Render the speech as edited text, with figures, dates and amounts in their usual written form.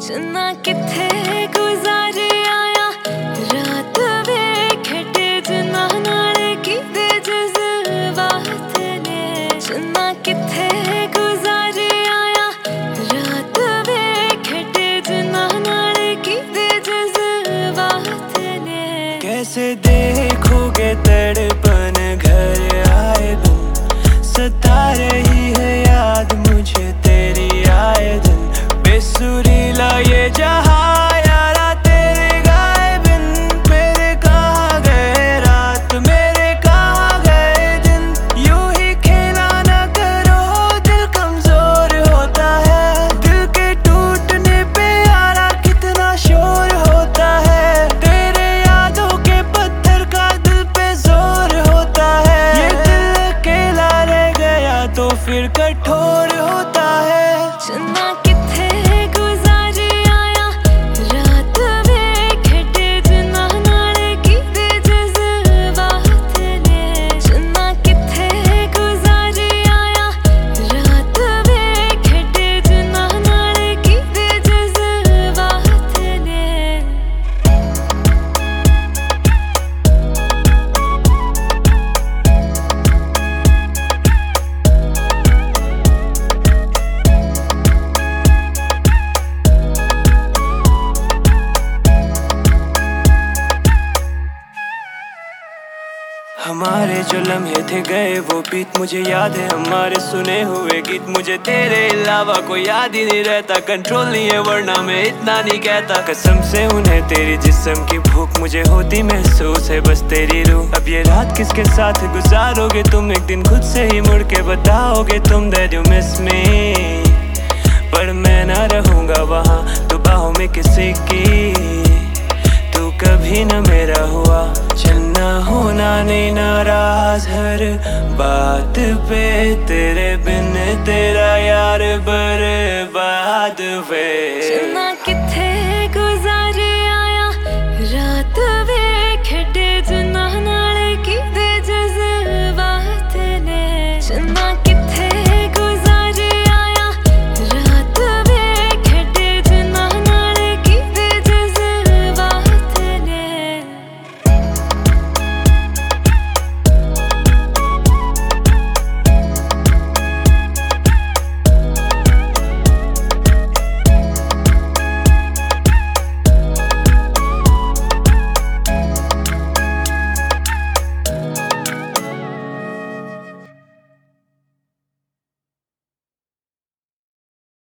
चन्ना किथे गुजारे आया रात वे खटे जना नाल कीते जज़्बात ने। चन्ना किथे गुजारे आया रात वे खटे जना नाल कीते जज़्बात ने। कैसे देखोगे तड़पन घर आए दिन, सता रही है याद मुझे तेरी आए दिन। बेसुरीला ये जहां यारा तेरे गाए बिन, मेरे कहाँ गए रात मेरे कहाँ गए दिन। यूं ही खेला ना करो दिल कमजोर होता है, दिल के टूटने पे यारा कितना शोर होता है। तेरे यादों के पत्थर का दिल पे जोर होता है, ये दिल अकेला रह गया तो फिर कठोर होता है। चन्ना किथे गुजारे आया रात वे खटे जना नाल कीते जज़्बात ने। चन्ना किथे गुजारे आया रात वे खटे जना नाल कीते जज़्बात ने। हमारे जो लम्हे थे गए वो बीत, मुझे याद है हमारे सुने हुए गीत। मुझे तेरे अलावा कोई याद ही नहीं रहता, कंट्रोल नहीं है वरना मैं इतना नहीं कहता। कसम से उन्हें तेरी जिस्म की भूख मुझे होती महसूस है बस तेरी रूह। अब ये रात किसके साथ गुजारोगे तुम, एक दिन खुद से ही मुड़ के बताओगे तुम that you miss me। पर मैं ना रहूंगा वहाँ तो बाहों में किसी की, तू कभी न मेरा हुआ। चलना होना नहीं नाराज हर बात पे, तेरे बिन तेरा यार बर्बाद वे।